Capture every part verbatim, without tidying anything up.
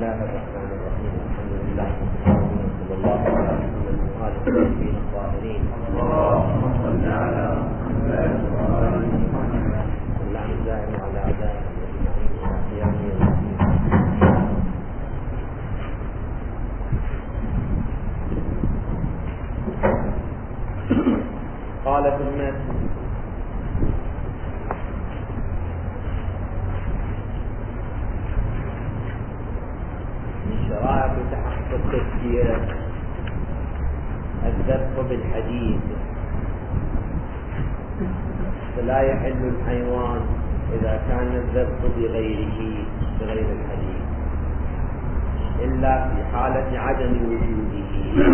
الله الرحمن الرحيم. الحمد لله صلى الله على محمد وآله الطيبين الطاهرين. اللهم صل على محمد وآل محمد اللهم دائم على أعدائهم أجمعين إلى قيام يوم الدين. قال في المتن: شرائع تحقق التزكية الذبح بالحديد، فلا يحل الحيوان إذا كان الذبح بغيره بغير الحديد إلا في حالة عدم وجوده،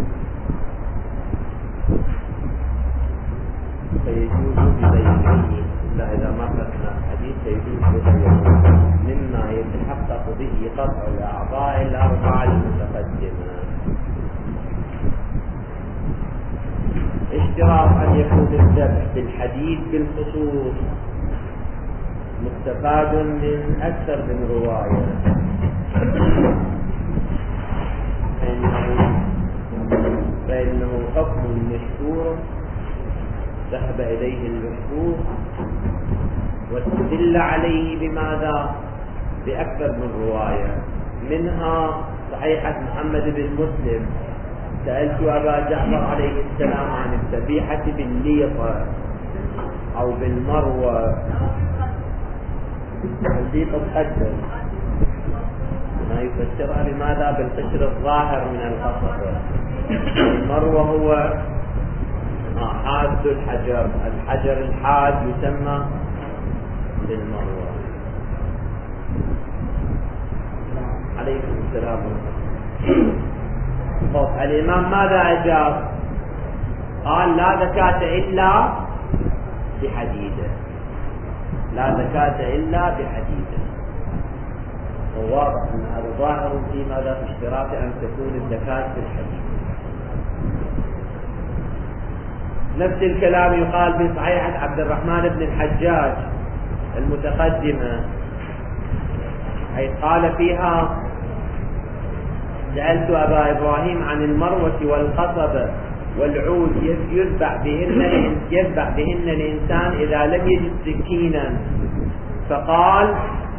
فيجوز بغيره إلا إذا ما فتنا الحديد فيجوز بغيره، مما يتحقق به قطع الأعضاء الأربعة المتقدمة. اشتراط أن يكون الذبح بالحديد بالخصوص مستفاد من أكثر من رواية، فإنه, فإنه حكم مشهور ذهب إليه المشهور، واستدل عليه بماذا؟ بأكثر من رواية، منها صحيحة محمد بن مسلم: سألت أبا جعفر عليه السلام عن الذبيحة بالليطة أو بالمروة. الليطة تقدم ما يفسرها لماذا بالقشر الظاهر من القصب، المروة هو حاد الحجر، الحجر الحاد يسمى بالمروة. عليكم السلام. طب الإمام ماذا أجاب؟ قال: لا زكاة إلا بحديده، لا زكاة إلا بحديده. وواضح أن هذا ظاهر في ماذا؟ في اشتراط أن تكون الزكاة بالحديد. نفس الكلام يقال في صحيحة عبد الرحمن بن الحجاج المتقدمة، حيث قال فيها: سألت أبا إبراهيم عن المروة والقصبة والعود يذبح بهن يذبح بهن الإنسان إذا لم يجد سكينا، فقال: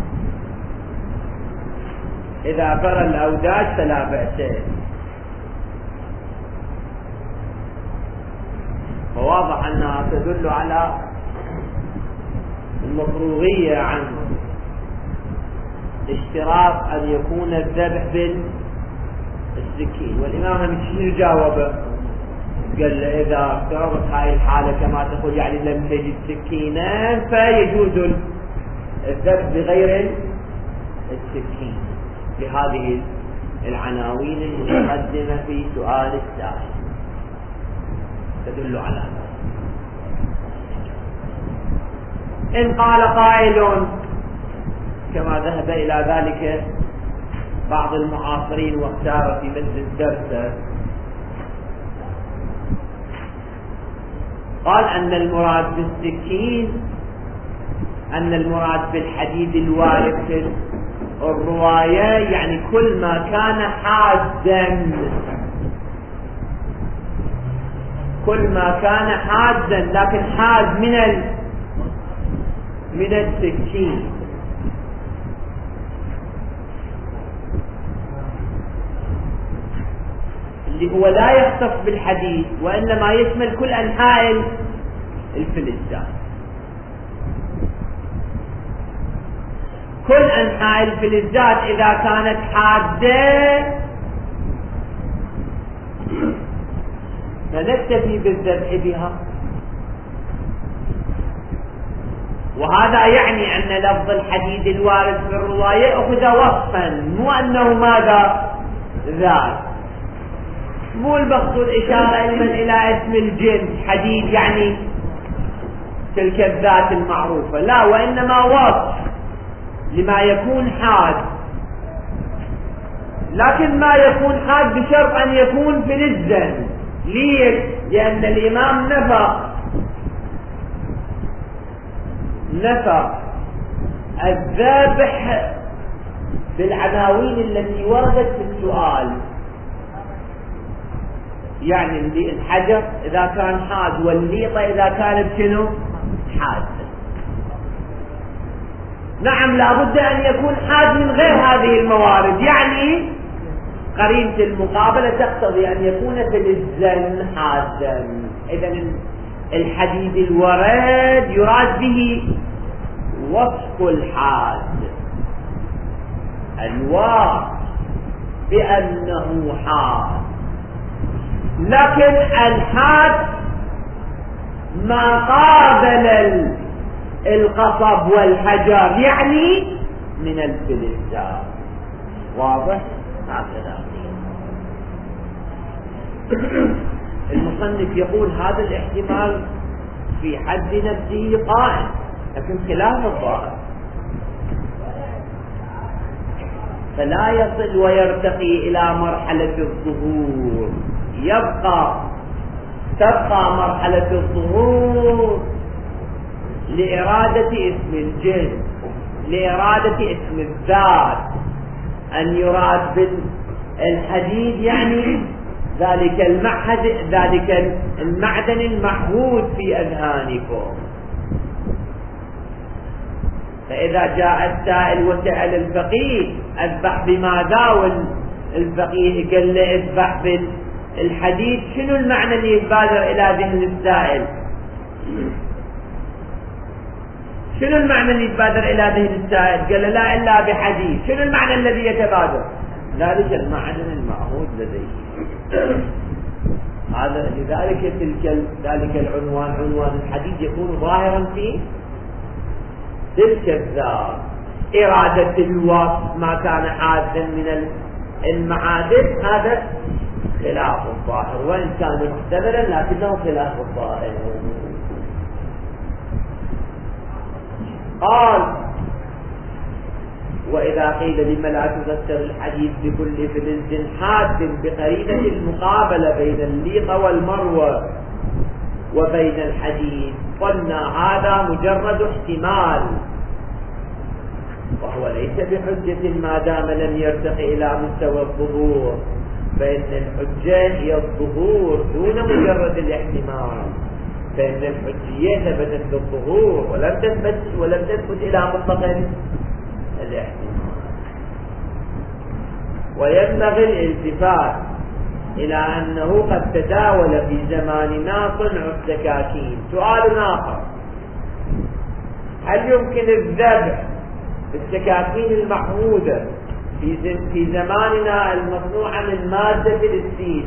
إذا فرى الأوداج فلا بأس. فواضح أنها تدل على المفروغية عن اشتراط أن يكون الذبح بالسكين. والإمام شنو جاوبه؟ قال له: إذا افترضت هاي الحالة كما تقول يعني لم تجد سكينا فيجوز الذبح بغير السكين، بهذه العناوين المتقدمة في سؤال السائل تدل على هذا. إن قال قائل كما ذهب إلى ذلك بعض المعاصرين واختار في مثل الدرس، قال أن المراد بالسكين أن المراد بالحديد الوارد في الرواية يعني كل ما كان حادا، كل ما كان حادا لكن حاد من ال من السكين. اللي هو لا يختص بالحديد وإنما يشمل كل أنحاء الفلزات، كل أنحاء الفلزات إذا كانت حادة فنكتفي بالذبح بها. وهذا يعني أن لفظ الحديد الوارد في الرواية أخذ وصفا، مو أنه ماذا ذات، مو المقصود إشارة إلى اسم الجنس حديد يعني تلك الذات المعروفة، لا، وإنما وصف لما يكون حاد، لكن ما يكون حاد بشرط أن يكون فلزا. ليش؟ لأن الإمام نفى نفى الذابح بالعناوين التي وردت في السؤال. يعني الحجر إذا كان حاد، والليطة إذا كانت شنو حاد. نعم لابد أن يكون حاد من غير هذه الموارد، يعني قرينة المقابلة تقتضي أن يكون فلزا حادا. إذن الحديد الورد يراد به وصف الحاد، الواصف بأنه حاد. لكن الحاد ما قابل القصب والحجر، يعني من الفلزات. واضح؟ هكذا المصنف يقول هذا الاحتمال في حد نفسه قائم، لكن خلاف الظاهر، فلا يصل ويرتقي إلى مرحلة الظهور. يبقى تبقى مرحلة الظهور لإرادة اسم الجنس، لإرادة اسم الذات، أن يراد بالحديد يعني ذلك المعهد، ذلك المعدن المعهود في أذهانكم. فإذا جاء السائل وسأل الفقيه أذبح بماذا، والفقيه قال له أذبح بالحديد، شنو المعنى اللي يتبادر إلى ذهن السائل؟ شنو المعنى اللي يتبادر إلى ذهن السائل؟ قال له لا إلا بحديد. شنو المعنى الذي يتبادر؟ ذلك المعدن المعهود لديه. هذا لذلك تلك ذلك العنوان، عنوان الحديد، يكون ظاهرا في تلك الذات. إرادة الوصف ما كان حادا من المعادن هذا خلاف الظاهر، وإن كان محتملا لكنه خلاف الظاهر. قال وإذا قيل لما لا تفسر الحديث بكل فلز حاد بقرينة المقابلة بين الليطة والمروة وبين الحديد، قلنا هذا مجرد احتمال وهو ليس بحجة ما دام لم يرتقي إلى مستوى الظهور، فإن الحجة هي الظهور دون مجرد الاحتمال، فإن الحجية ثبتت بالظهور ولم تثبت ولم تثبت إلى مطلق الاحتمال. وينبغي الالتفات إلى أنه قد تداول في زماننا صنع السكاكين. سؤال آخر: هل يمكن الذبح بالسكاكين المحمودة في في زماننا المصنوعة من مادة الستيل،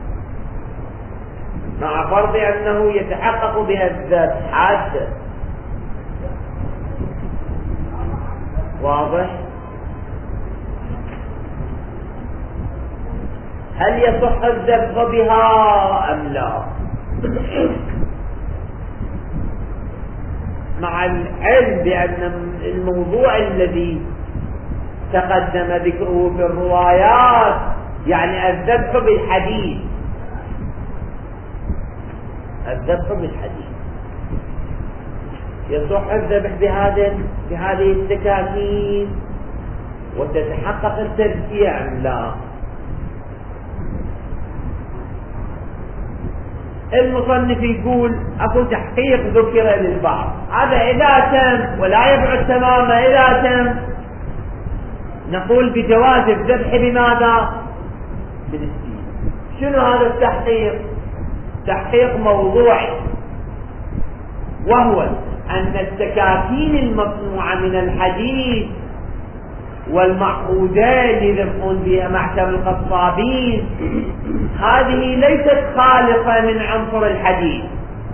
مع فرض أنه يتحقق بها الذبح حادة؟ واضح؟ هل يصح الذبح بها أم لا؟ مع العلم بأن الموضوع الذي تقدم ذكره في الروايات يعني الذبح بالحديد، الذبح بالحديد، يصح الذبح بهذه بهذه السكاكين وتتحقق التزكية أم لا؟ المصنف يقول اكو تحقيق ذكر للبعض، هذا اذا تم ولا يبعد تماما. اذا تم نقول بجواز الذبح بماذا؟ بالستين. شنو هذا التحقيق؟ تحقيق موضوعي، وهو ان السكاكين المصنوعة من الحديد والمعقودات اللي يذبحون بها معشر القصابين هذه ليست خالصة من عنصر الحديد،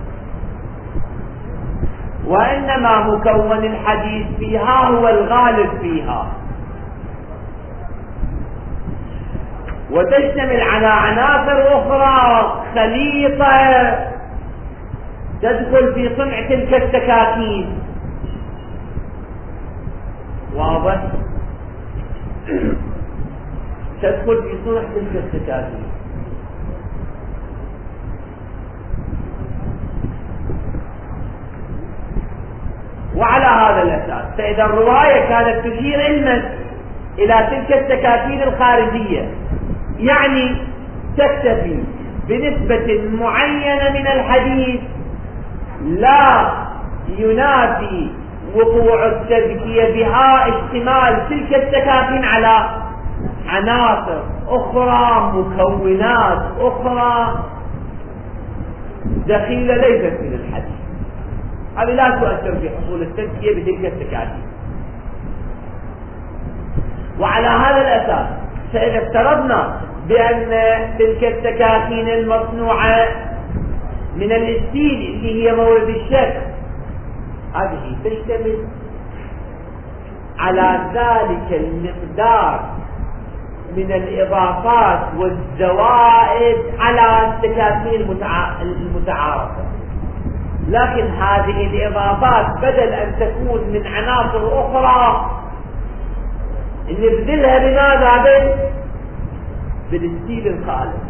وإنما مكون الحديد فيها هو الغالب فيها، وتشتمل على عناصر أخرى خليطة تدخل في صنع تلك السكاكين. واضح؟ تدخل في صنع تلك السكاكين. وعلى هذا الأساس فإذا الرواية كانت تشير علما إلى تلك السكاكين الخارجية، يعني تكتفي بنسبة معينة من الحديد لا ينافي وقوع التزكية بها اشتمال تلك السكاكين على عناصر أخرى، مكونات أخرى دخيلة ليست من الحديد. هذه لا تؤثر في حصول التزكية بتلك السكاكين. وعلى هذا الأساس فإذا افترضنا بأن تلك السكاكين المصنوعة من الستيل اللي هي مورد الشك هذه تشتمل على ذلك المقدار من الإضافات والزوائد على السكاكين المتعارفة، لكن هذه الإضافات بدل أن تكون من عناصر أخرى نبذلها بماذا؟ بالستيل الخالص،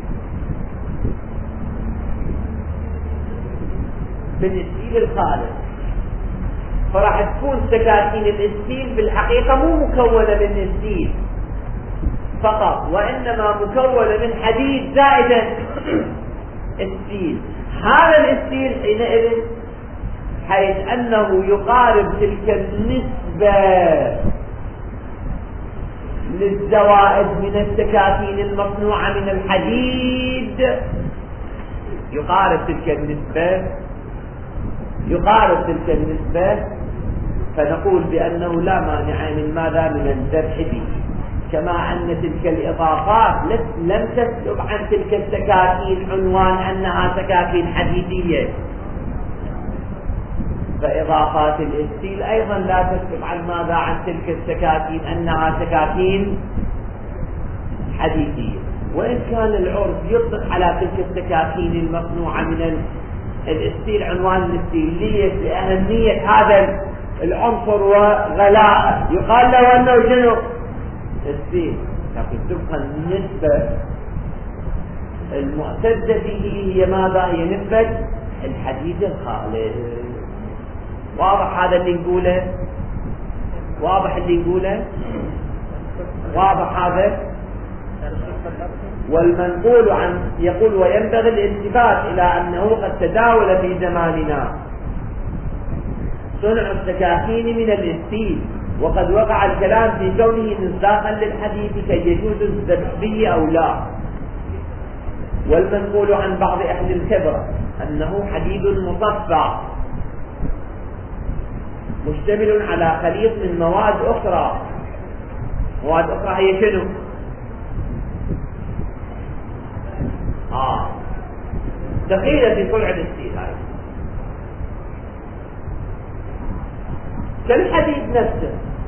بالستيل الخالص. فراح تكون سكاكين الستيل بالحقيقة مو مكونة من الستيل فقط، وإنما مكونة من حديد زائدا الستيل. هذا الستيل حينئذ حيث أنه يقارب تلك النسبة للزوائد من السكاكين المصنوعة من الحديد، يقارب تلك النسبة يقارب تلك النسبة فنقول بأنه لا مانع من ماذا؟ من الذبح به. كما أن تلك الإضافات لم تسلب عن تلك السكاكين عنوان أنها سكاكين حديدية، فإضافات الستيل أيضا لا تسلب عن ماذا؟ عن تلك السكاكين أنها سكاكين حديدية. وإن كان العرف يطلق على تلك السكاكين المصنوعة من الستيل عنوان الستيل ليش؟ لأهمية هذا العنصر وغلاء يقال له أنه شنو؟ الستيل، لكن تبقى النسبة المعتدة به هي ماذا؟ هي نسبة الحديد الخالص. واضح هذا اللي نقوله؟ واضح اللي نقوله؟ واضح هذا؟ والمنقول عن يقول وينبغي الالتفات إلى أنه قد تداول في زماننا صنع السكاكين من الستيل، وقد وقع الكلام في كونه مصداقا للحديث كي يجوز الذبح به أو لا. والمنقول عن بعض أهل الخبرة أنه حديد مصفى مشتمل على خليط من مواد أخرى. مواد أخرى هي شنو؟ آه دخيلة في صنع الستيل هاي كالحديد نفسه،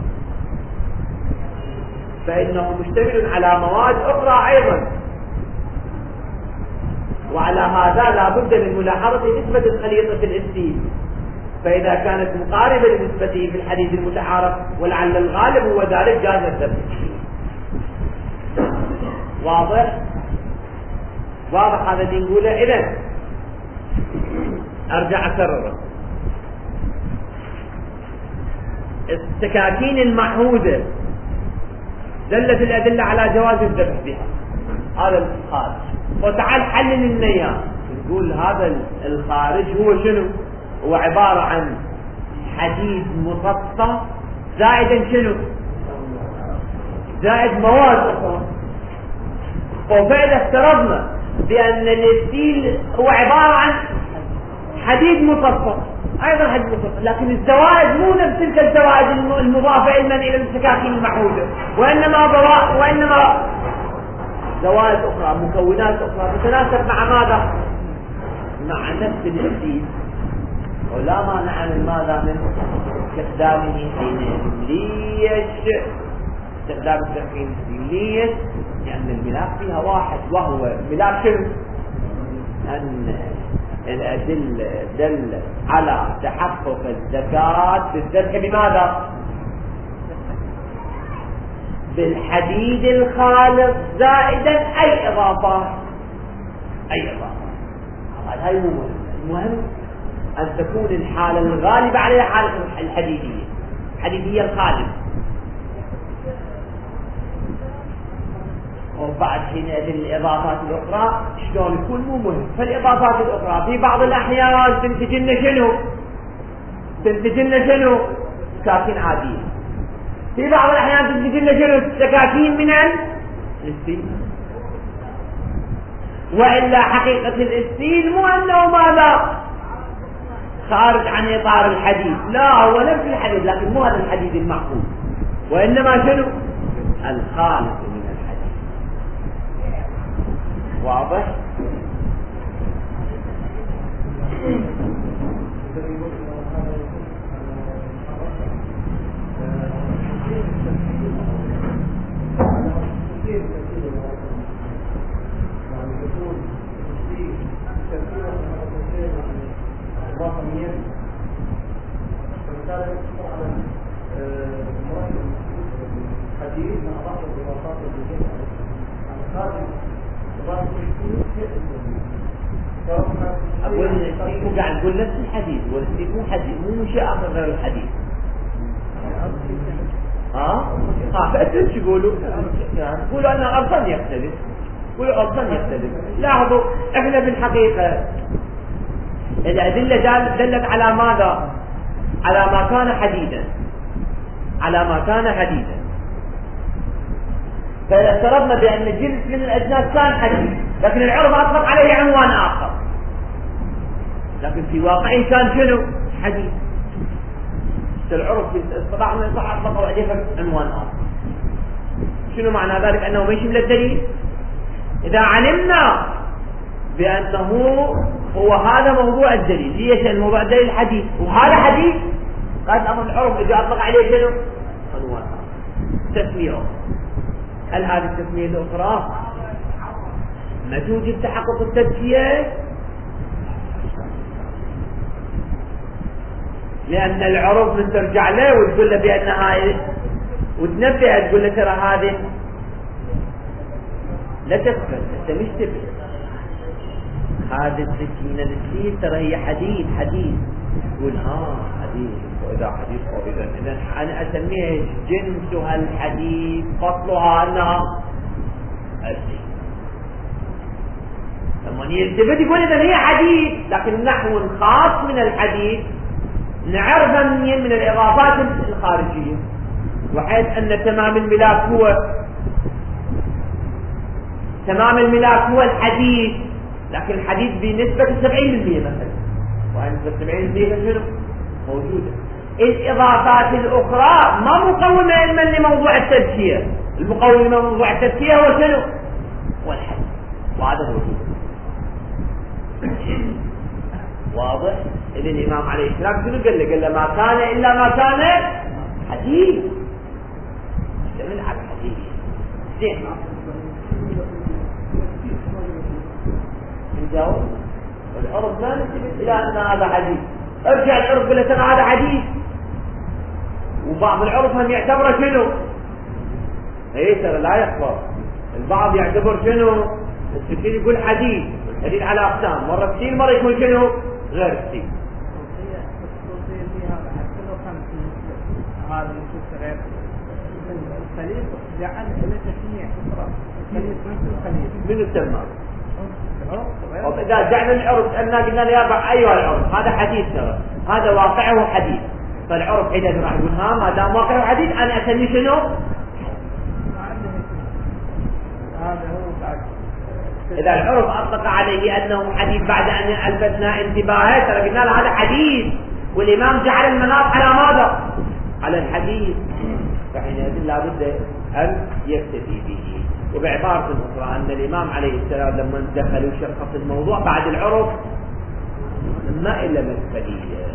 فإنه مشتمل على مواد أخرى أيضا. وعلى هذا لا بد من ملاحظة نسبة الخليط في الستيل، فإذا كانت مقاربة لنسبته في الحديد المتعارف ولعل الغالب هو ذلك جاز الذبح. واضح؟ واضح هذا اللي نقوله. إذن أرجع أكرره، السكاكين المعهودة دلت الأدلة على جواز الذبح بها، هذا الخارج. وتعال حلل النية، نقول هذا الخارج هو شنو؟ هو عبارة عن حديد مصفى زائدا شنو؟ زائد مواد أخرى. وفإذا افترضنا بأن الستيل هو عبارة عن حديد مصفى أيضا حديد مصفى، لكن الزوائد مو نفس تلك الزوائد المضافة علما إلى السكاكين المعهودة، وإنما ضوائد وإنما زوائد أخرى، مكونات أخرى تتناسب مع ماذا؟ مع نفس الستيل، ولا مانع من ماذا؟ من استخدامه حينئذ. ليش استخدام السكاكين ليش؟ لأن الملاك فيها واحد، وهو ملاك شنو؟ أن الأدلة دل على تحقق الزكاة بالذبح بماذا؟ بالحديد الخالص زائدا أي إضافات أي إضافات. هذا هو المهم أن تكون الحالة الغالبة عليها حالة الحديدية الحديدية الخالص. فحينئذ الإضافات الأخرى شلون يكون مو مهم. فالإضافات الأخرى في بعض الأحيان تنتج لنا شنو؟ تنتج لنا شنو؟ سكاكين عادية. في بعض الأحيان تنتج لنا شنو؟ سكاكين من الستيل. وإلا حقيقة الستيل مو أنه ماذا؟ خارج عن إطار الحديث، لا هو نفس الحديث لكن مو هذا الحديث المحفوظ، وإنما شنو؟ الخالق من الحديث. واضح؟ أقول الستيك قاعد نقول نفس الحديث، والستيك مو حديث مو شيء آخر غير الحديث. ها؟ ها فأنتم شو يقولوا؟ يقولوا أن الأرض يختلف، يقولوا الأرض يختلف. لاحظوا إحنا بالحقيقة الأدلة دلت على ماذا؟ على ما كان حديدا، على ما كان حديدا. فإذا افترضنا بأن جنس من الأجناس كان حديد، لكن العرف أطلق عليه عنوان آخر، لكن في واقعه كان شنو؟ حديد. العرف في الاصطلاح من الاصطلاح أطلقوا عليه عنوان آخر. شنو معنى ذلك؟ أنه ما يشمل الدليل. إذا علمنا بأنه هو هذا موضوع الدليل، ليش الموضوع الدليل حديث وهذا حديث، قد أمر العرف إذا أطلق عليه شنو؟ عنوان آخر، تسمية. هل هذه التسمية الأخرى ما توجد تحقق التزكية؟ لأن العرف من ترجع له وتقول له بأنها وتنبه تقول له ترى هذه لا تقبل، أنت مش تبي هذه السكينة السكين ترى هي حديد حديد، تقول ها حديد، وإذا حديد إذا إذا أنا أسميها جنسها الحديد، فصلها أنها السكين. لما يلتفت يقول إذا هي حديد، لكن نحو خاص من الحديد نعرفها من من الإضافات الخارجية، وحيث أن تمام الملاك هو تمام الملاك هو الحديد، لكن الحديد بنسبة سبعين بالمئة مثلا، ونسبة سبعين بالمئة شنو؟ موجودة. الإضافات الأخرى ما مقومة علما لموضوع التزكية، المقوم لموضوع التزكية هو شنو؟ هو الحديد، وهذا موجود. واضح؟ إذا الإمام عليه السلام شنو قال له؟ قال له ما كان إلا ما كان حديد، يشتمل على الحديد. زين نجاوب. والعرف لا نثبت إلى أن هذا حديد، ارجع العرف قال له ترى هذا حديد، وبعض العرف هم يعتبره شنو؟ اي ترى لا يخبر. البعض يعتبر شنو؟ السكين يقول حديد، الحديد على أقسام، مرة ستيل مرة يكون شنو؟ غير ستيل. هذا النصوص غير الخليل جعل له تسمية أخرى، الخليل مثل الخليل من التمام. إذا جعل العرف أننا قلنا له أيها العرف هذا حديث، ترى هذا واقعه حديث، فالعرف حينئذ راح يقول ها ما دام واقعه حديث أنا أسميه شنو؟ هذا هو بعد. إذا العرف أطلق عليه أنه حديث بعد أن ألفتنا انتباهه، ترى قلنا له هذا حديث، والإمام جعل المناط على ماذا؟ على الحديث، فحينئذ لا بد أن يكتفي به. وبعبارة أخرى أن الإمام عليه السلام لما دخل وشخص الموضوع بعد العرف ما إلا مسفلية.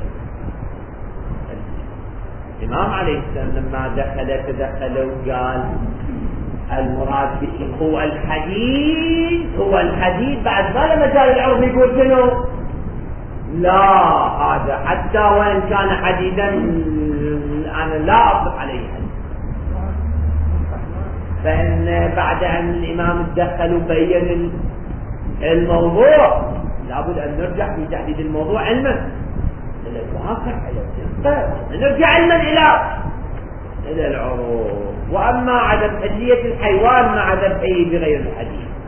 الإمام عليه السلام لما دخل تدخل وقال المراد به هو الحديث، هو الحديث، بعد ما لما جاء العرف يقول شنو؟ لا هذا حتى وإن كان حديدا أنا لا أطلق عليه حديث. فإن بعد أن الإمام تدخل وبين الموضوع لابد أن نرجع في تحديد الموضوع علما إلى الواقع، إلى التنقل، نرجع علما إلى إلى العروض. وأما عدم حجية الحيوان مع ذبحه بغير الحديث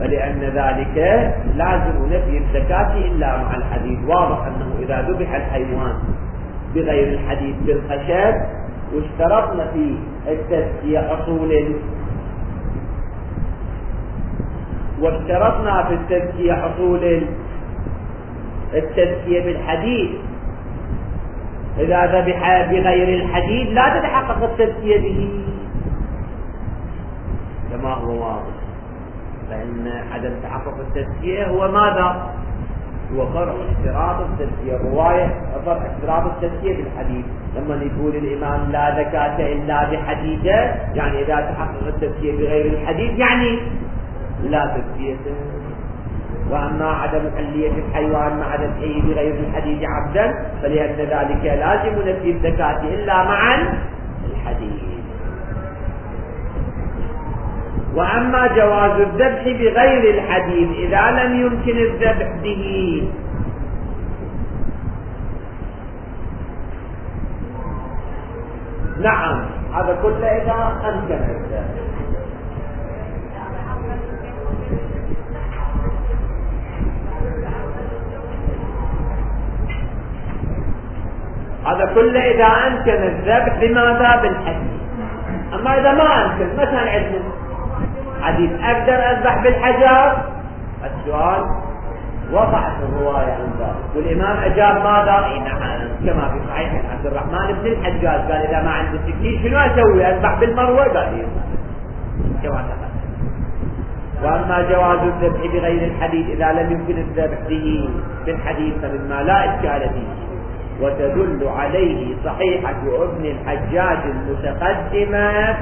فلأن ذلك لازم نفي الزكاة إلا مع الحديد. واضح أنه إذا ذبح الحيوان بغير الحديد بالخشب، واشترطنا في التزكية حصول واشترطنا في التزكية حصول التزكية بالحديد، إذا ذبح بغير الحديد لا تتحقق التزكية به كما هو واضح. فإن عدم تحقق التزكية هو ماذا؟ هو فرع اشتراط التزكية. الرواية فرع اشتراط التزكية بالحديد. لما يقول الإمام لا زكاة إلا بحديده، يعني إذا تحقق التزكية بغير الحديد يعني لا تزكية. وأما عدم حلية الحيوان مع ذبحه بغير الحديد عبدا، فلأن ذلك لازم نفي الزكاة إلا مع الحديد. وأما جواز الذبح بغير الحديد إذا لم يمكن الذبح به، نعم هذا كله إذا أمكن الذبح. هذا كله إذا أمكن الذبح بماذا؟ بالحديد. أما إذا ما أمكن، مثلا عندنا حديث أقدر أذبح بالحجر، السؤال وقع في الرواية عن ذلك، والإمام أجاب ماذا؟ إيه نعم، كما في صحيح عبد الرحمن بن الحجاج قال إذا ما عندي سكين شنو أسوي؟ أذبح بالمروة؟ قال إيه كما تقال. وأما جواز الذبح بغير الحديد إذا لم يمكن الذبح به بالحديد فمما لا إشكال فيه، وتدل عليه صحيحة ابن الحجاج المتقدمة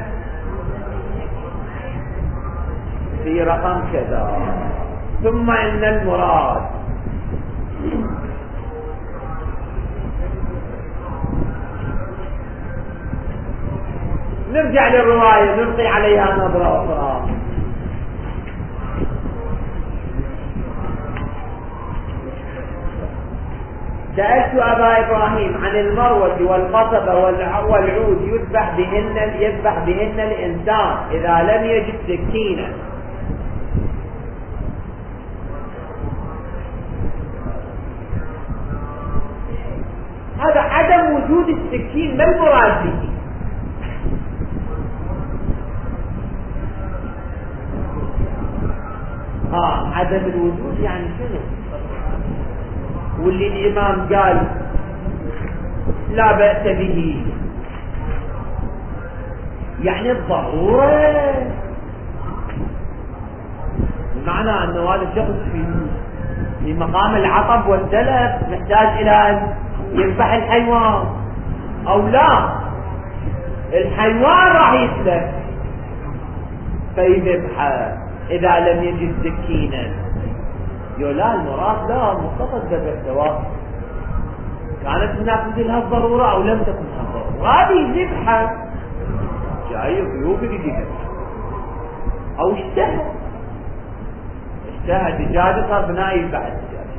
في رقم كذا. ثم إن المراد نرجع للرواية نلقي عليها نظرة أخرى. سألت أبا إبراهيم عن المروة والقصبة والعود يذبح بهن يذبح بهن الإنسان إذا لم يجد سكينا. هذا عدم وجود السكين ما المراد به؟ آه عدم الوجود يعني شنو؟ واللي الإمام قال لا بأس به يعني الضرورة، بمعنى أنه هذا الشخص في في مقام العطب والتلف محتاج إلى أن يذبح الحيوان أو لا، الحيوان راح يتلف فيذبحه إذا لم يجد سكينا. يقول لا المراد لا مختص ذبح سواء كانت هناك مثل هالضرورة أو لم تكن هالضرورة، هذه ذبحة جاي ضيوف يجي أو اشتهى اشتهى دجاجة صار بنايم بعد دجاجة،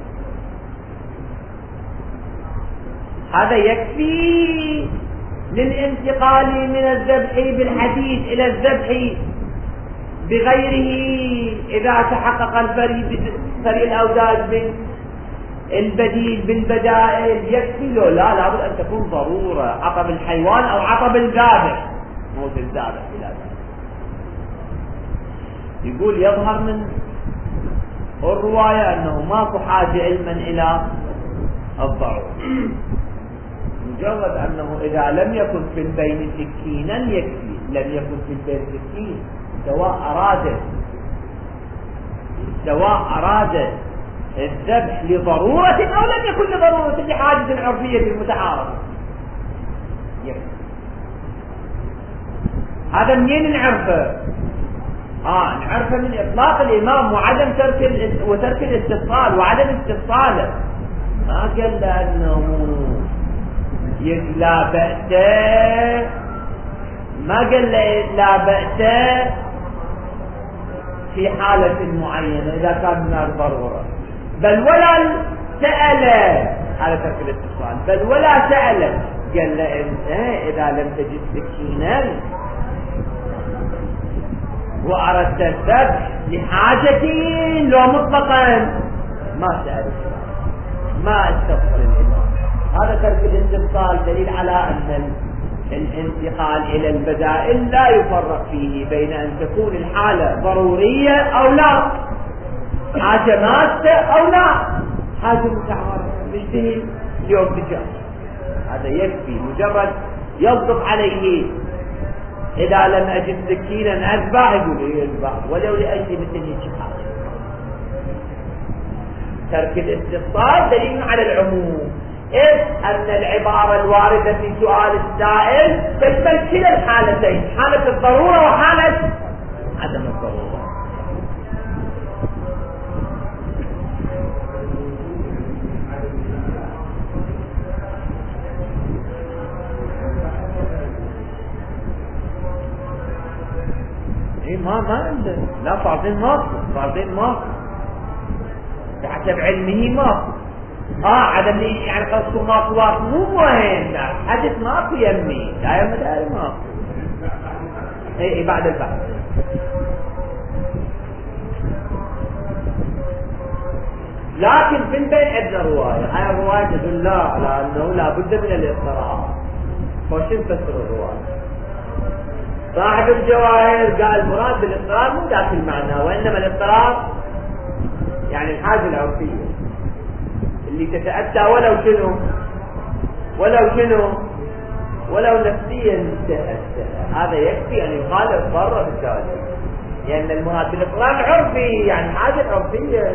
هذا يكفي للانتقال من الذبح بالحديد إلى الذبح بغيره إذا تحقق الفري فري الأوداج من البديل بالبدائل. يكفي له لا لابد أن تكون ضرورة، عطب الحيوان أو عطب الذابح موت الذابح إلى ذلك. يقول يظهر من الرواية أنه ماكو حاجة علما إلى الضرورة، مجرد أنه إذا لم يكن في البين سكينا يكفي، لم يكن في البين سكين سواء أراد سواء أراد الذبح لضرورة أو لم يكن لضرورة لحاجة عرفية متعارضة يكفي. هذا منين نعرفه؟ آه نعرفه من إطلاق الإمام وعدم ترك وترك الاستفصال وعدم استفصاله. ما قال أنه لا بأس، ما قال لا بأس في حالة معينة إذا كان من الضرورة، بل ولا سأل على ترك الاتصال، بل ولا سأل قال له إذا لم تجد سكينا وأردت الذبح لحاجة لو مطلقا ما سأل ما استغفر الإمام. هذا ترك الاستبطال دليل على أن الانتقال إلى البدائل لا يفرق فيه بين أن تكون الحالة ضرورية أو لا، حاجة ماسة أو لا، حاجة متعارضة مشتهي اليوم تجاه. هذا يكفي مجرد يضبط عليه. إذا لم أجد سكينا أذبح يقول يذبح ولو لأجل مثل هيك حاجة. ترك الاستفصال دليل على العموم، إذ أن العبارة الواردة في سؤال السائل تشمل كلا الحالتين، حالة الضرورة وحالة عدم الضرورة. إيه ما ما عنده لا بعضين ما بعضين ما بحسب علمه ما اه عدم ليش يعني قصته ماكو مو مهم، لا حدث ماكو يمي لا يم داري ماكو. اي اي بعد البحث لكن في البين عندنا روايه، هاي الروايه تدل على انه لا بد من الاضطراب. وش نفسر الروايه؟ صاحب الجواهر قال المراد بالاضطراب مو ذاك المعنى، وانما الاضطراب يعني الحاجه العرفيه اللي تتأتى ولو شنو ولو شنو ولو نفسيا تتأتى. هذا يكفي أن يقال اضطر بالتالي، لأن المراد بالاضطراب عرفي يعني حاجة عرفية.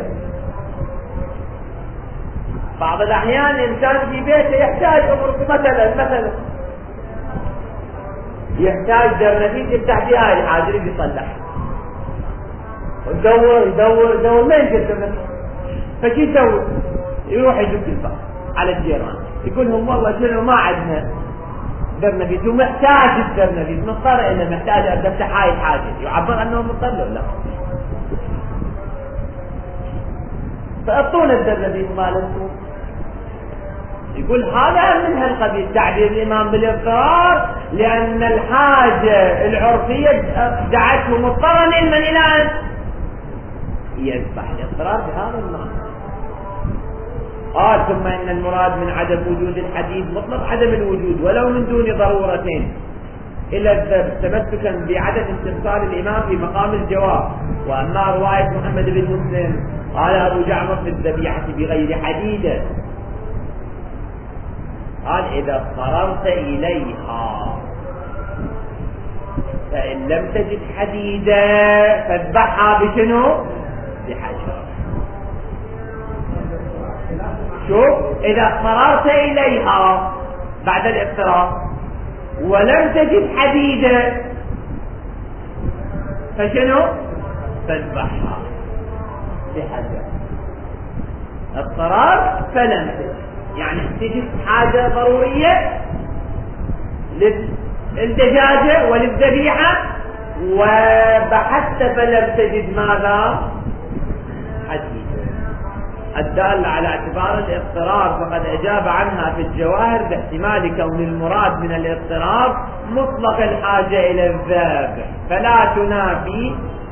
بعض الأحيان إنسان في بيته يحتاج أمر مثلا مثلا يحتاج درنفيس يفتح فيها هاي الحاجة اللي يصلحها، يدور يدور يدور ما يجد درنفيس، فشي يسوي؟ يروح يجيب الباب على الجيران يقول لهم والله شنو ما عندنا درنفيس ومحتاج الدرنفيس، مضطر انه محتاج ان افتح هاي الحاجه، يعبر انه مضطر لا فاعطونا الدرنفيس مالتكم. يقول هذا من هالقبيل تعبير الامام بالاضطرار، لان الحاجه العرفيه دعته مضطرا من الى ان يذبح. الاضطرار بهذا المعنى. قال ثم إن المراد من عدم وجود الحديد مطلق عدم الوجود ولو من دون ضرورتين إلى الذبح تمسكا بعدم استفسار الإمام في مقام الجواب. وأما رواية محمد بن مسلم قال أبو جعفر في الذبيحة بغير حديد، قال إذا اضطررت إليها فإن لم تجد حديدا فاذبحها بشنو؟ بحجر. شوف إذا اضطررت إليها بعد الاضطرار ولم تجد حديدا فشنو؟ فاذبحها بحجر. اضطرار فلم تجد يعني تجد حاجة ضرورية للدجاجة وللذبيحة وبحثت فلم تجد ماذا؟ حديدا. الدال على اعتبار الاضطرار فقد أجاب عنها في الجواهر باحتمال كون المراد من الاضطرار مطلق الحاجة إلى الذبح فلا تنافي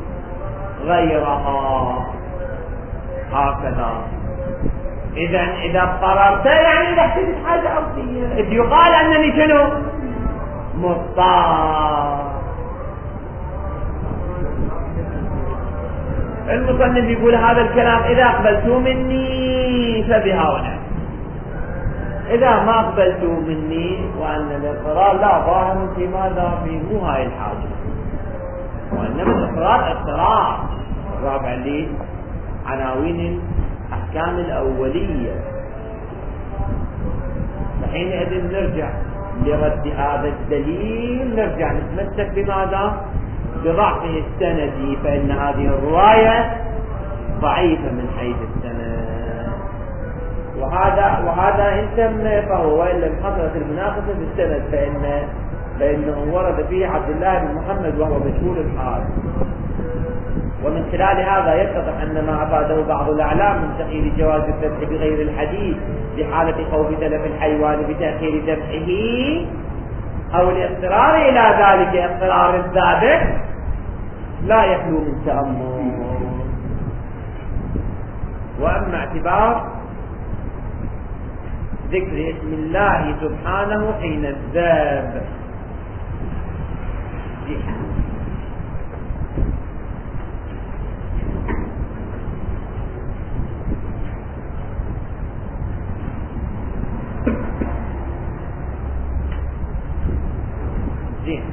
غيرها. هكذا إذا إذا اضطررت يعني إذا احتجت حاجة أرضية إذ يقال أنني شنو؟ مضطر. المصنف يقول هذا الكلام إذا قبلتوا مني فبها ونعم، إذا ما قبلتوا مني وأن الاضطرار لا ظاهر في ماذا في مو هاي الحاجة، وإنما الاضطرار اضطرار. الرابع لي عناوين الأحكام الأولية. فحينئذ نرجع لرد هذا الدليل نرجع نتمسك بماذا؟ بضعفه السندي، فإن هذه الرواية ضعيفة من حيث السند، وهذا وهذا إن تم فهو، وإن لم حصلت المناقصة في السند فإن فإنه ورد فيه عبد الله بن محمد وهو مجهول الحال. ومن خلال هذا يتضح أن ما أفاده بعض الأعلام من تقييد جواز الذبح بغير الحديث بحالة خوف تلف الحيوان بتأخير ذبحه أو الاضطرار إلى ذلك اضطرار الذابح لا يخلو من تأمل. وأما اعتبار ذكر اسم الله سبحانه حين الذاب، زين.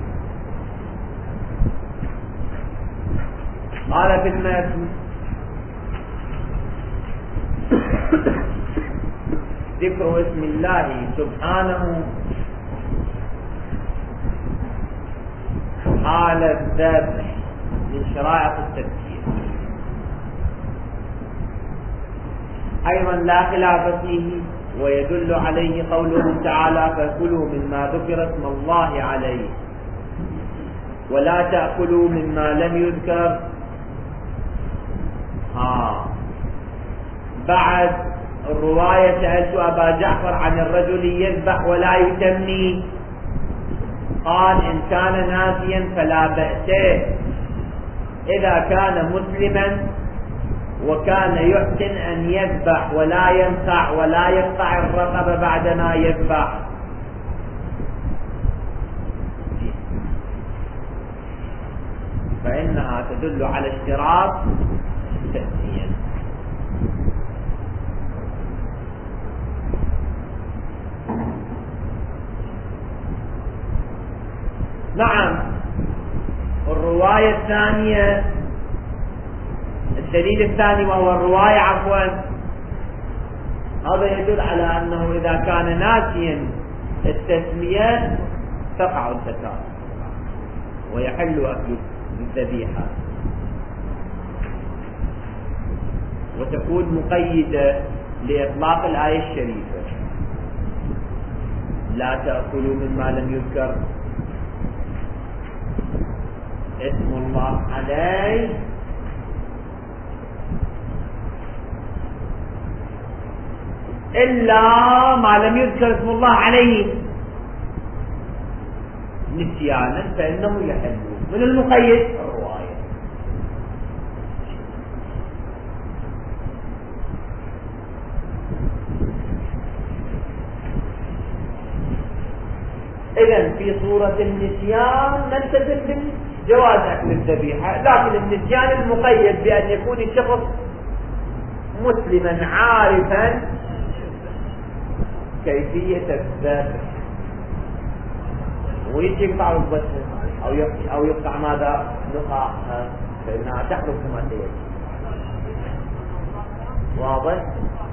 قال في المتن ذكر اسم الله سبحانه حال الذبح من شرائع التذكير، أيضا لا خلاف فيه، ويدل عليه قوله تعالى: فكلوا مما ذكر اسم الله عليه ولا تأكلوا مما لم يذكر. آه. بعد الرواية سألت أبا جعفر عن الرجل يذبح ولا يتمي، قال: إن كان ناسيا فلا بأس، إذا كان مسلما وكان يحسن أن يذبح ولا ينفع ولا يقطع الرقبة بعدما يذبح. فإنها تدل على اشتراط التسمية. نعم. الرواية الثانية، الدليل الثاني وهو الرواية عفوا، هذا يدل على أنه إذا كان ناسيا التسمية تقع الزكاة ويحل أكل الذبيحة، وتكون مقيدة لإطلاق الآية الشريفة: لا تأكلوا مما لم يذكر اسم الله عليه إلا ما لم يذكر اسم الله عليه نسيانا فإنه يحل. من المقيد؟ الرواية. إذن في صورة النسيان نلتزم بجواز أكل الذبيحة، لكن النسيان المقيد بأن يكون الشخص مسلما عارفا كيفية الذبح، ويجي يقطع البطن أو يقطع, أو يقطع ماذا؟ نخاعها، فإنها تحرم كما سيأتي. واضح؟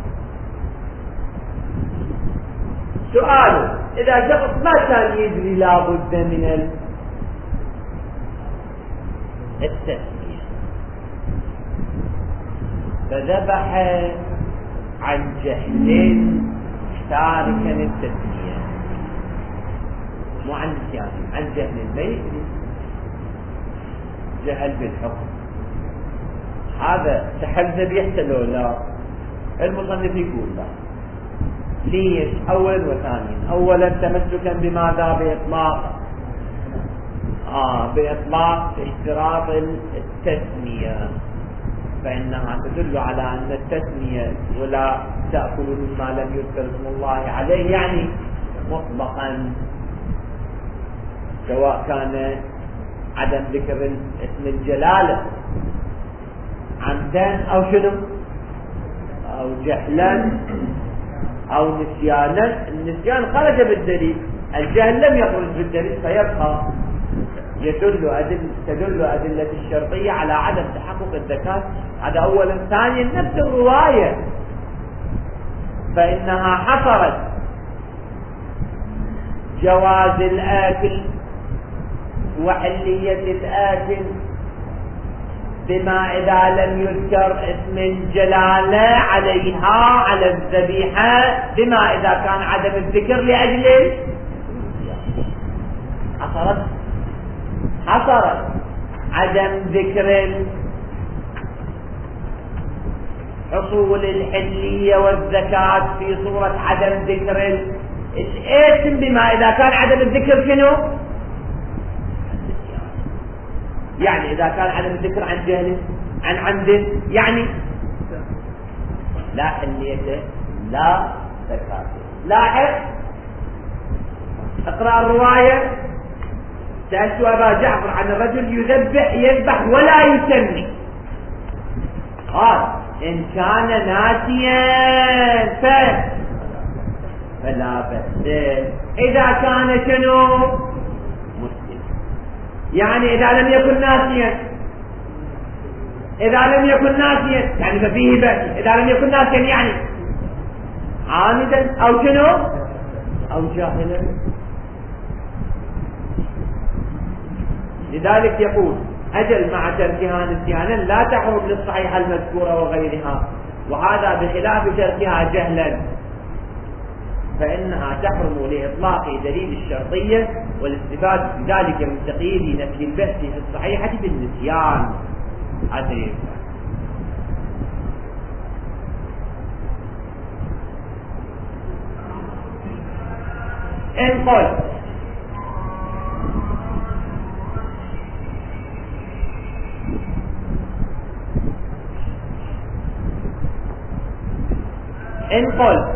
سؤال: إذا شخص ما كان يدري لابد من التسمية فذبح عن جهل تاركا التسمية، مو عن نسيان، عن جهل، ما يدري، جهل بالحكم، هذا تحل ذبيحته لو لا؟ المصنف يقول لا. ليش؟ أولا وثانيا. أولا تمسكا بماذا؟ بإطلاق آه بإطلاق اشتراط التسمية، فإنها تدل على أن التسمية ولا تأكل مما لم يذكر اسم الله عليه يعني مطلقا، سواء كان عدم ذكر اسم الجلالة عمدا أو شنو أو جهلا أو نسيانا. النسيان خرج بالدليل، الجهل لم يخرج بالدليل، فيبقى يدل أدل تدل أدلة الشرطية على عدم تحقق الزكاة. هذا أولا. ثانيا نفس الرواية فإنها حصرت جواز الآكل وحلية الآكل بما إذا لم يذكر اسم الجلالة عليها على الذبيحة، بما إذا كان عدم الذكر لأجل حصرت حصرت عدم ذكر حصول الحلية والزكاة في صورة عدم ذكر الاسم بما إذا كان عدم الذكر شنو؟ يعني إذا كان عدم الذكر عن جهل عن عمد يعني لا حليته لا زكاة. لاحظ اقرأ الرواية. سألت أبا جعفر عن الرجل يذبح يذبح ولا يسمي، قال إن كان ناسيا ف فلا بأس. إذا كان شنو مسلم، يعني إذا لم يكن ناسيا، إذا لم يكن ناسيا يعني ففيه بأس. إذا لم يكن ناسيا يعني عامدا أو شنو أو جاهلا. لذلك يقول أجل مع تركها نسيانا لا تحرم للصحيحة المذكورة وغيرها، وهذا بخلاف تركها جهلا فإنها تحرم لإطلاق دليل الشرطية والاستفادة في ذلك من تقييد نفي البحث في الصحيحة بالنسيان. هذا إن قلت إن قلت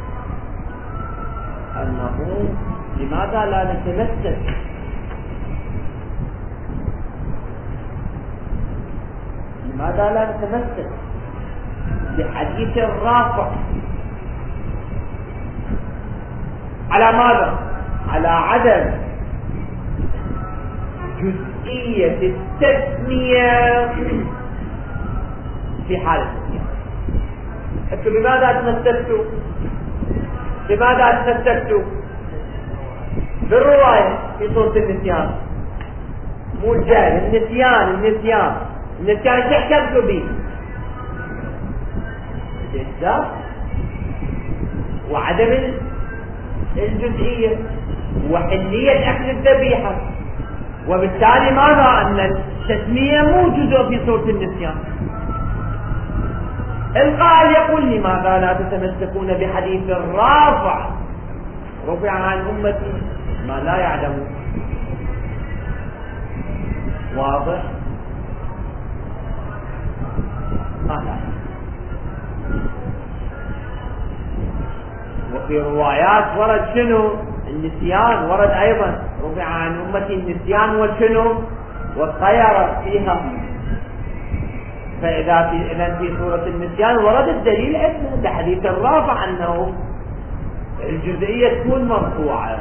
أنه لماذا لا نتمسك لماذا لا نتمسك بحديث الرافع على ماذا؟ على عدم جزئية التسمية في حالة النسيان. أنتم بماذا تمسكتوا؟ بماذا تمسكتوا؟ بالرواية في صورة النسيان، مو الجهل. النسيان النسيان النسيان شو حكمتوا به؟ الإجزاء وعدم الجزئية وحلية أكل الذبيحة، وبالتالي ماذا؟ أن التسمية مو جزء في صورة النسيان. القائل يقول لماذا لا تتمسكون بحديث الرافع رفع عن أمتي ما لا يعلمون؟ واضح؟ هذا. وفي روايات ورد شنو؟ النسيان ورد أيضا رفع عن أمتي النسيان والشنو والطيرة فيها. فإذا في إذا في سورة النسيان ورد الدليل عندنا بحديث الرافع أنه الجزئية تكون مرفوعة.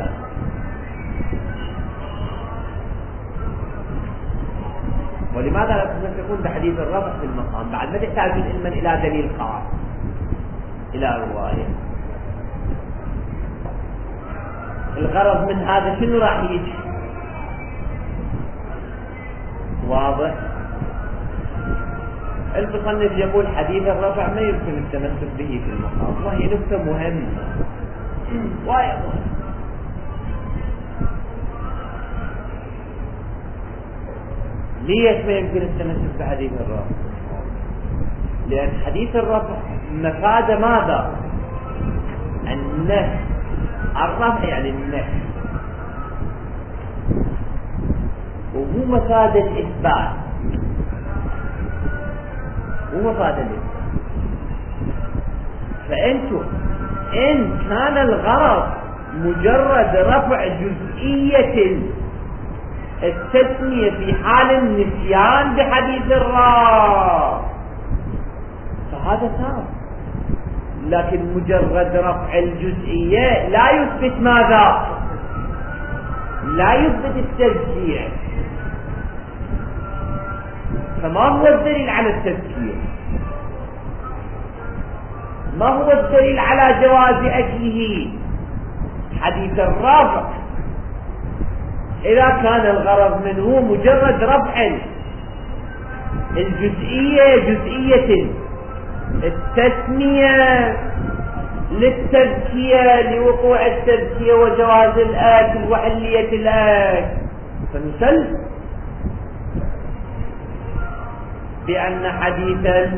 ولماذا لا تتمسكون بحديث الرافع في المقام؟ بعد ما تحتاجون علما إلى دليل خاص إلى رواية. الغرض من هذا شنو راح يجي؟ واضح؟ المصنف يقول حديث الرفع ما يمكن التمسك به في المقام، وهي نقطة مهمة وايضا. ليش ما يمكن التمسك بحديث الرفع؟ لأن حديث الرفع مفاد ماذا؟ النفي. الرفع يعني النفي، وهو مفاد الإثبات، هو مفاد الإثبات. فأنتم إن كان الغرض مجرد رفع جزئية التسمية في حال النسيان بحديث الرافع فهذا تام، لكن مجرد رفع الجزئية لا يثبت ماذا؟ لا يثبت التزكية. فما هو الدليل على التزكية؟ ما هو الدليل على جواز أكله؟ حديث الرافع إذا كان الغرض منه مجرد رفع الجزئية جزئية التسمية للتزكية لوقوع التزكية وجواز الأكل وحلية الأكل، فنسلم بأن حديثا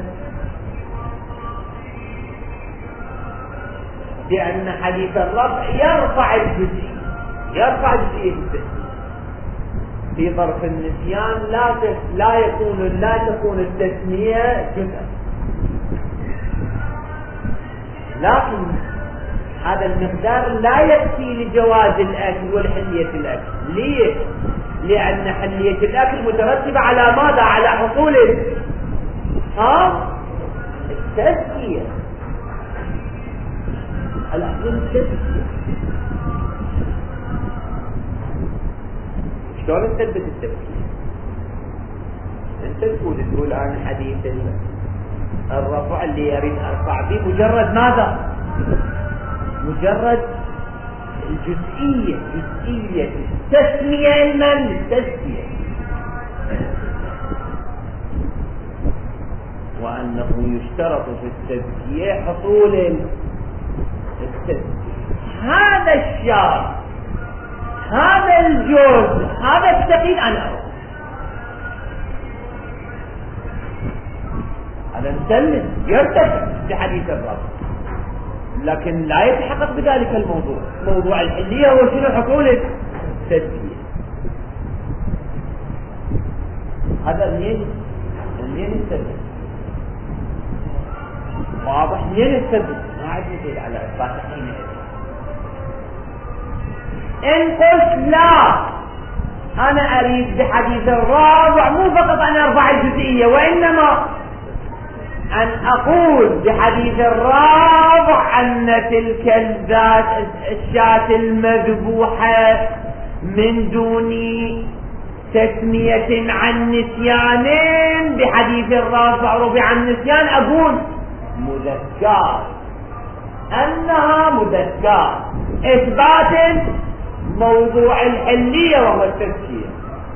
بأن حديث الرفع يرفع الجزئية يرفع جزئية التسمية. في ظرف النسيان لا لا يكون لا تكون التسمية جزءا، لكن هذا المقدار لا يكفي لجواز الأكل والحلية الأكل. ليه؟ لأن حلية الأكل مترتبة على ماذا؟ على حصول ها التزكية، على حصول التزكية. شلون نثبت التزكية؟ انت تقول تقول عن حديث الرفع اللي يريد ارفع به مجرد ماذا؟ مجرد الجزئية، جزئية التسمية المن التزكية، وأنه يشترط في التزكية حصول التزكية. هذا الشرط، هذا الجزء، هذا التقييد أنا أرى هذا مسلم يرتفع في حديث الرب، لكن لا يتحقق بذلك الموضوع. موضوع الحلية هو شنو؟ حصول التزكية. هذا منين منين السبب؟ واضح منين السبب؟ ما عاد يدل على إثبات حينئذ. إن قلت لا، أنا أريد بحديث الرابع مو فقط أن أرفع الجزئية، وإنما أن أقول بحديث الرابع أن تلك الذات الشاة المذبوحة من دون تسمية عن نسيان، بحديث الرابع ربع عن نسيان، أقول مذكر، أنها مذكر، إثبات موضوع الحلية وهو التزكية.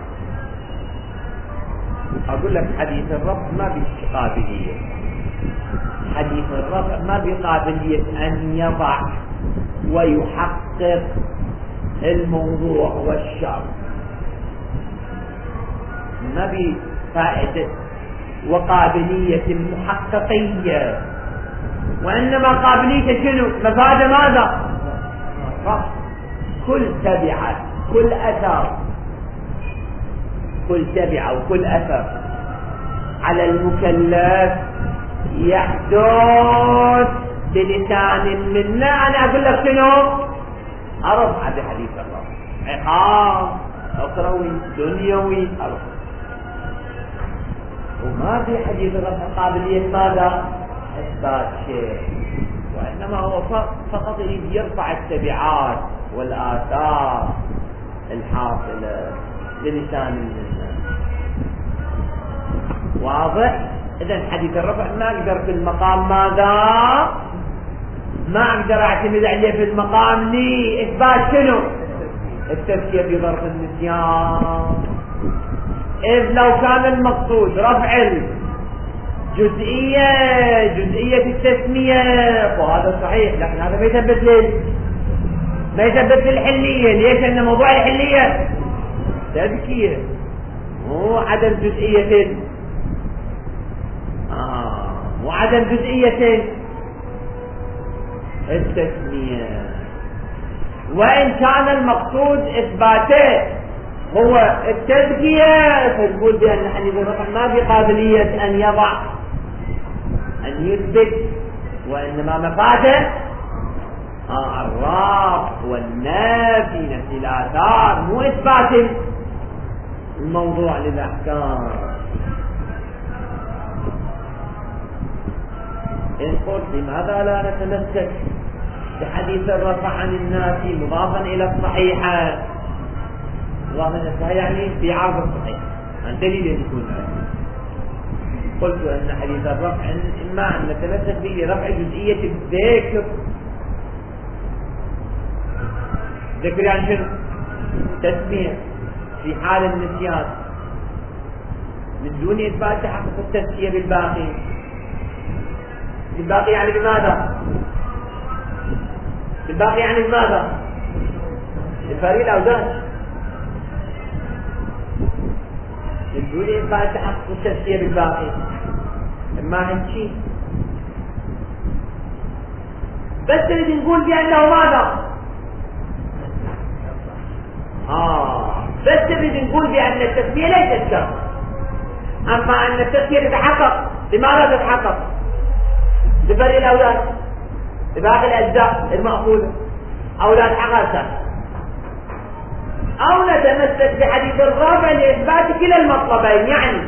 أقول لك حديث الرفع ما بقابلية، حديث الرفع ما بقابلية أن يضع ويحقق الموضوع والشرط، ما بفائدة وقابلية المحققية، وإنما قابلية شنو؟ مفاد ماذا؟ رفع. كل تبعة، كل أثر، كل تبعة وكل أثر على المكلف يحدث بلسان منا. أنا أقول لك شنو؟ أرفع بحديث الله، عقاب أخروي دنيوي أرفع، وما في حديث الرفع قابلية ماذا؟ إثبات شيء، وإنما هو فقط يريد يرفع التبعات والآثار الحاصلة للسان المنا. واضح؟ إذن حديث الرفع ما أقدر في المقام ماذا؟ ما أقدر أعتمد عليه في المقام لإثبات شنو؟ التزكية بظرف النسيان. إذ لو كان المقصود رفع الجزئية، جزئية التسمية، وهذا صحيح، لكن هذا ما يثبت ليه؟ ما يثبت للحلية. ليش؟ أن موضوع الحلية تزكية مو عدم جزئية، آه مو عدم جزئية التسمية. وإن كان المقصود إثباته هو التزكية، فتقول بأن حديث الرفع ما في قابلية أن يضع أن يثبت، وإنما مفاده آه الرفع والنفي، نفي الآثار، مو إثبات الموضوع للأحكام. إن قلت لماذا لا نتمسك بحديث الرفع عن الناس مضافا إلى الصحيحة؟ مضافا إلى الصحيح يعني في عرض الصحيح، عن دليل يكون عنه. قلت أن حديث الرفع إما أن نتمسك به لرفع جزئية الذكر، ذكر يعني شنو؟ تسمية في حال النسيان، من دون إثبات تحقق التزكية بالباقي. بالباقي يعني بماذا؟ بالباقي يعني بماذا؟ الفريق أو ذات، من دون إثبات تحقق التزكية بالباقي. ما هالشيء بس نريد نقول بأنه ماذا؟ آه بس نريد نقول بأن التسمية ليست شرط، أما أن التسمية تتحقق. لماذا تتحقق؟ بفرق الأولاد بباقي الأجزاء المأخوذة، أولاد حقاسة، أو نتمسك بحديث الرابع لإثبات كلا المطلبين، يعني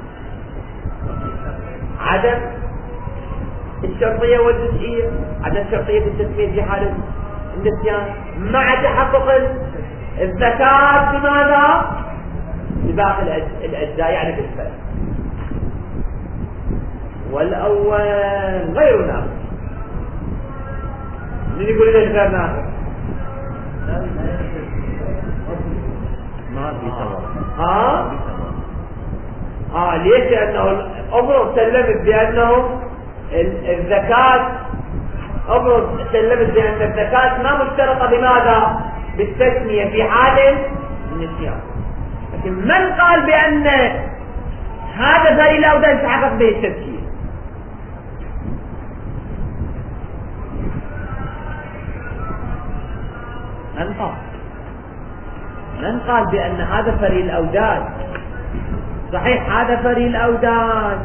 عدم الشرطية والجزئية، عدم الشرطية في التسمية في حالة النسيان، مع تحقق الذكاء بماذا؟ بباقي الأجزاء يعني بالفعل. والأول غير نافع. من يقول لي غير نافع؟ ما في سبب. ها؟ اه ليش؟ لأنه أبرز سلمت بأنه الذكاء أبرز سلمت بأن الذكاء ما مشترطة بماذا؟ بالتسمية في حال النسيان. لكن من قال بأن هذا فريق الأودان تحقق به التذكير؟ من قال؟ من قال بأن هذا فريق الأودان؟ صحيح هذا فريق الأودان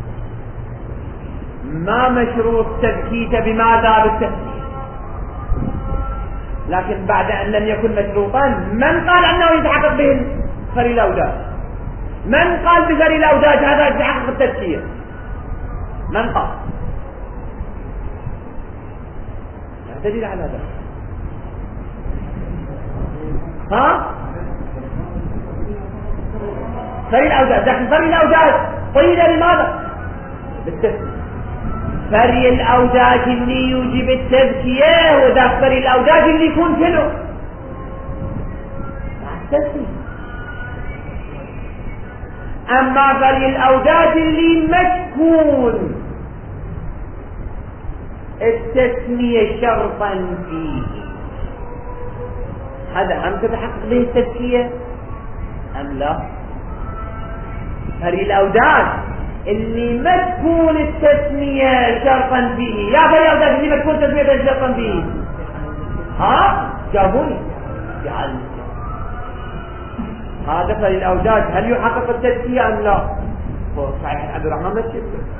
ما مشروط تذكيته بماذا؟ بالتسمية، لكن بعد أن لم يكن مشروطا من قال أنه يتحقق به فريق الأودان؟ من قال بفريق الأودان هذا يتحقق التذكير؟ من قال؟ لا دليل على ذلك. ها؟ فريق الأودان، لكن فريق الأودان قيد لماذا؟ بالتسمية. فريق الأوداج اللي يوجب التذكية وذاك فريق الأوداج اللي يكون شنو؟ التسمية. أما فريق الأوداج اللي مشكون التسمية شرطا فيه، هذا أم تتحقق به التذكية أم لا؟ فريق الأوداج اللي ما تكون التسمية شرطا فيه، يا فريق الأوداج اللي ما تكون التسمية شرطا فيه، ها؟ جابوني جعلني هذا فريق الأوداج هل يحقق التذكية أم لا؟ صحيح عبد الرحمن مسجد.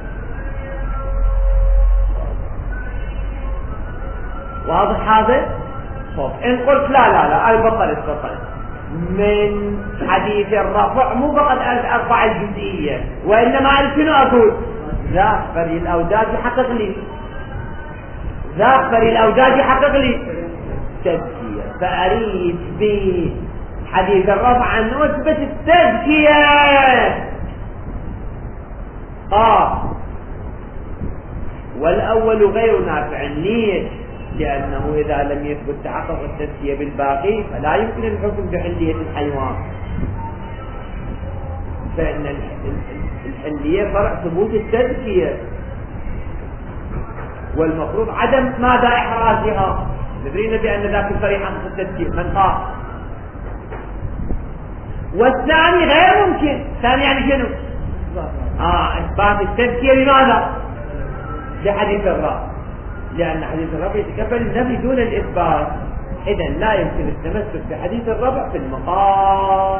واضح هذا؟ طب إن قلت لا لا لا أي بطلت بطلت من حديث الرفع، مو فقط أرفع الجزئية وإنما شنو أقول؟ ذاك فريق الأوداج يحقق لي، ذاك فريق الأوداج يحقق لي تذكية، فأريد بحديث الرفع أن أثبت التذكية. آه والأول غير نافع. ليش؟ لأنه إذا لم يثبت تحقق التذكية بالباقي فلا يمكن الحكم بحلية الحيوان، فإن الحلية فرع ثبوت التذكية، والمفروض عدم ماذا؟ إحرازها. ندرينا بأن ذاك الفريق حقق التذكية، من قال؟ والثاني غير ممكن. الثاني يعني شنو؟ آه إثبات التذكية لماذا؟ لحديث الرأي، لأن حديث الربع يتكفل النفي دون الإثبات، إذن لا يمكن التمسك بحديث الربع في المقام.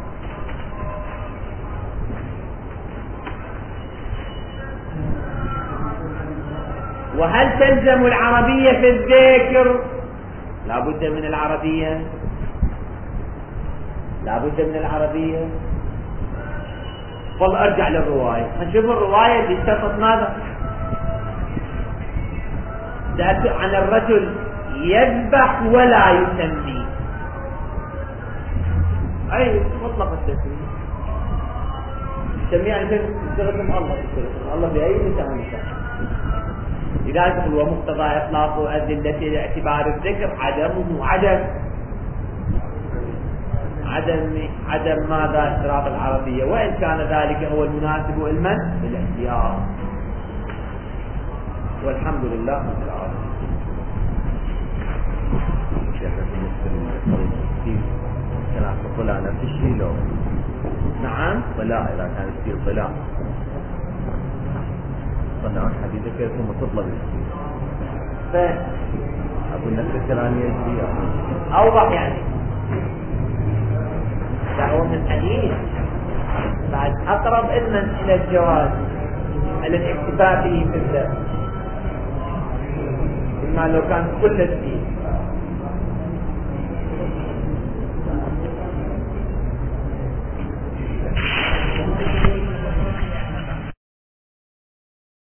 وهل تلزم العربية في الذكر؟ لا بد من العربية، لا بد من العربية. والله أرجع للرواية، نشوف الرواية اللي اشترطت ماذا؟ عن الرجل يذبح ولا يسمي، أي مطلق التسمية، يسمي يعني تستخدم الله الله بأي مثال إذا تقول ومقتضى إطلاق أدلة لاعتبار الذكر عدمه عدم عدم عدم ماذا؟ اشتراط العربية، وإن كان ذلك هو المناسب علما بالاختيار. والحمد لله رب العالمين. كان طلع نفس الشيء لو نعم طلع إذا كان يصير طلع طلع حديثة كيف هم تطلب ف أقول نفس الكلام يجري أوضح يعني هو من حديث بعد أقرب علما إلى الجواز على الاكتفاء به في الذات، إما لو كان كل الدين